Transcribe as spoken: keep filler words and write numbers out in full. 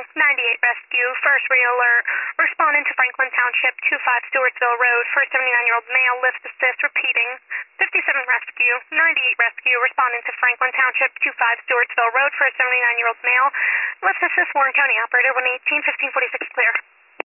ninety-eight Rescue, first read alert. Responding to Franklin Township, two five Stewartsville Road, first seventy-nine-year-old male, lift assist, repeating. fifty-seven Rescue, ninety-eight Rescue, responding to Franklin Township, two five Stewartsville Road, first seventy-nine-year-old male, lift assist, Warren County operator, one eighteen, fifteen forty-six clear.